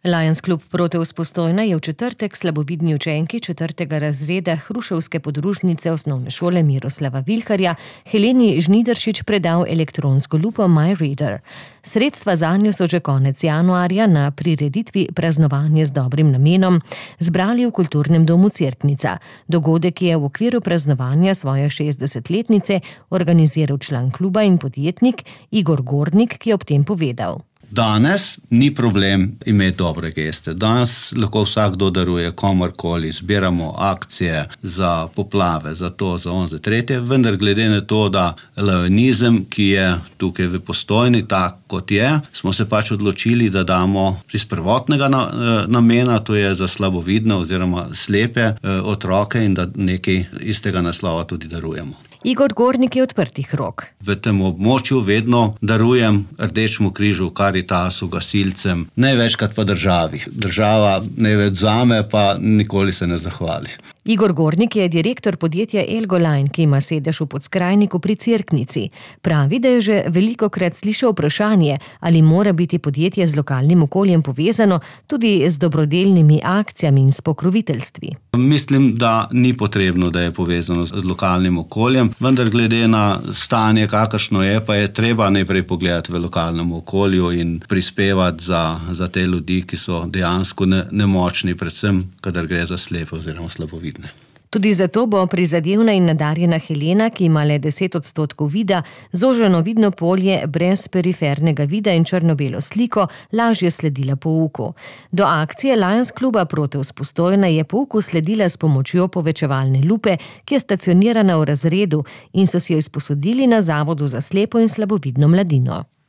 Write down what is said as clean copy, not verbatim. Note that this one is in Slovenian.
Lions Klub Proteus Postojna je v četrtek slabovidni učenki 4. razreda hruševske podružnice osnovne šole Miroslava Vilharja Heleni Žnidaršič predal elektronsko lupo MyReader. Sredstva zanjo so že konec januarja na prireditvi Praznovanje z dobrim namenom zbrali v Kulturnem domu Cerknica. Dogodek je v okviru praznovanja svoje 60-letnice organiziral član kluba in podjetnik Igor Gornik, ki je ob tem povedal. Danes ni problem imeti dobre geste. Danes lahko vsakdo daruje komorkoli, zbiramo akcije za poplave, za to, za on, za tretje, vendar glede na to, da lionizem, ki je tukaj v Postojni, tak kot je, smo se pač odločili, da damo iz prvotnega namena, to je za slabovidne oziroma slepe otroke in da nekaj iz tega naslova tudi darujemo. Igor Gornik je odprtih rok. V tem območju vedno darujem Rdečemu križu, Karitasu, gasilcem, največkrat pa državi. Država največ vzame, pa nikoli se ne zahvali. Igor Gornik je direktor podjetja Elgoline, ki ima sedež v Podskrajniku pri Cerknici. Pravi, da je že velikokrat slišal vprašanje, ali mora biti podjetje z lokalnim okoljem povezano tudi z dobrodelnimi akcijami in s pokroviteljstvi. Mislim, da ni potrebno, da je povezano z lokalnim okoljem, vendar glede na stanje, kakršno je, pa je treba najprej pogledati v lokalnem okolju in prispevati za te ljudi, ki so dejansko nemočni, predvsem, kadar gre za slepe oziroma slabovidne. Tudi zato bo prizadevna in nadarjena Helena, ki ima le 10% vida, zoženo vidno polje brez perifernega vida in črno-belo sliko, lažje sledila pouku. Do akcije Lions Kluba Proteus Postojna je pouku sledila s pomočjo povečevalne lupe, ki je stacionirana v razredu in so si jo izposodili na Zavodu za slepo in slabovidno mladino.